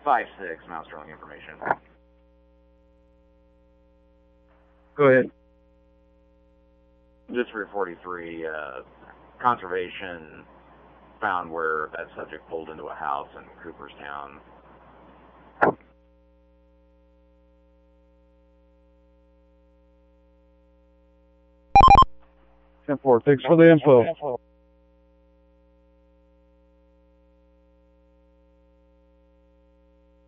5-6, Mount Sterling information. Go ahead. Just for 43, conservation found where that subject pulled into a house in Cooperstown. 10-4, thanks for the info.